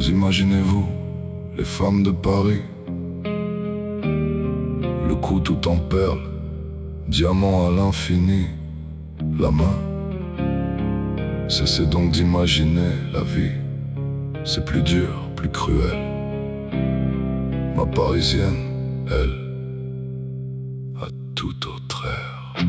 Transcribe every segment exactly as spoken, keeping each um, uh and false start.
Vous imaginez-vous les femmes de Paris, le cou tout en perles, diamant à l'infini, la main. Cessez donc d'imaginer la vie, c'est plus dur, plus cruel. Ma parisienne, elle, a tout autre air.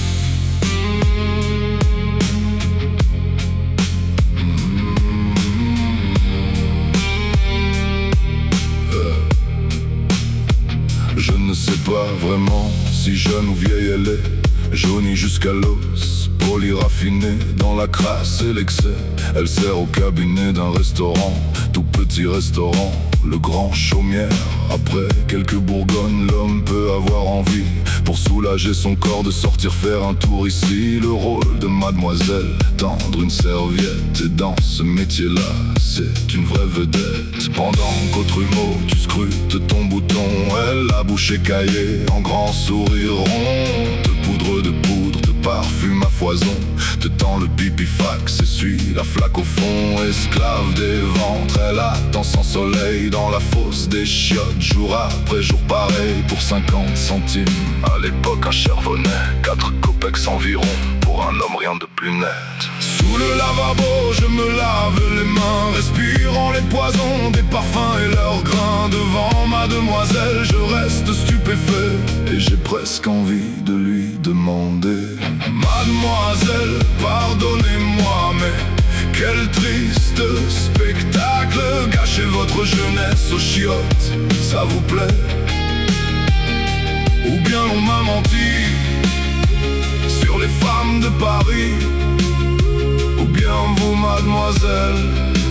Je ne sais pas vraiment si jeune ou vieille elle est, jaunie jusqu'à l'os, polie raffinée dans la crasse et l'excès. Elle sert au cabinet d'un restaurant, tout petit restaurant, le grand chaumière. Après quelques bourgognes, l'homme peut avoir envie, pour soulager son corps, de sortir faire un tour ici. Le rôle de mademoiselle, tendre une serviette, et dans ce métier-là, c'est une vraie vedette. Pendant qu'autre humeau, tu scrutes ton bouton, elle, la bouche écaillée, en grand sourire rond, de poudre de poudre, de parfum à foison, te tend le pipifax, essuie la flaque au fond. Esclave des ventres, elle attend sans soleil dans la fosse des chiottes, jour après jour pareil, pour cinquante centimes. À l'époque un charbonnet, quatre copex environ, pour un homme rien de plus net. Sous le lavabo, je me lave les mains, respirant les poisons des parfums et leurs grains. Devant mademoiselle, je reste stupéfait, et j'ai presque envie de lui demander: Mademoiselle, pardonnez-moi, mais quel triste spectacle, gâchez votre jeunesse aux chiottes, ça vous plaît? Ou bien on m'a menti sur les femmes de Paris? Ou bien vous, mademoiselle,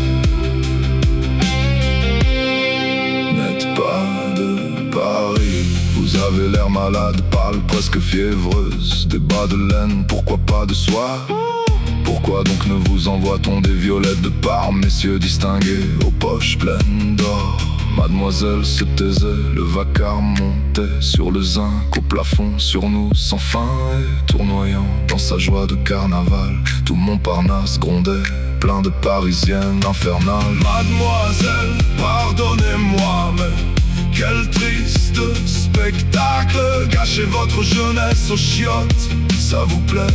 n'êtes pas de Paris? Vous avez l'air malade, pâle, presque fiévreuse, des bas de laine, pourquoi pas de soie? Pourquoi donc ne vous envoie-t-on des violettes de Parme, messieurs distingués, aux poches pleines d'or? Mademoiselle se taisait, le vacarme montait sur le zinc, au plafond, sur nous, sans fin et tournoyant dans sa joie de carnaval. Tout Montparnasse grondait, plein de parisiennes infernales. Mademoiselle, pardonnez-moi, mais quel triste spectacle, gâchez votre jeunesse aux chiottes, ça vous plaît?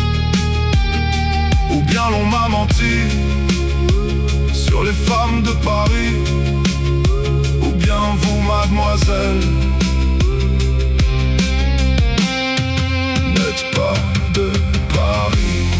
Ou bien l'on m'a menti sur les femmes de Paris? Ou bien vous, mademoiselle, n'êtes pas de Paris?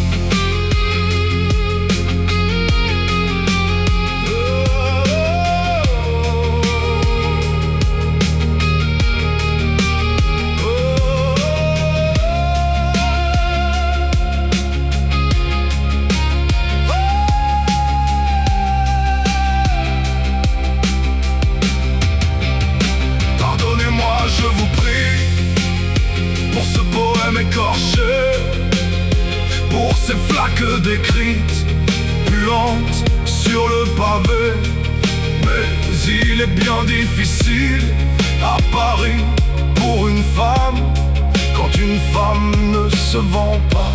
Écorché, pour ces flaques décrites, puantes sur le pavé. Mais il est bien difficile à Paris pour une femme, quand une femme ne se vend pas.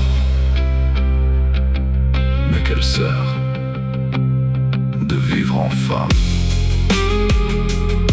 Mais qu'elle sert de vivre en femme?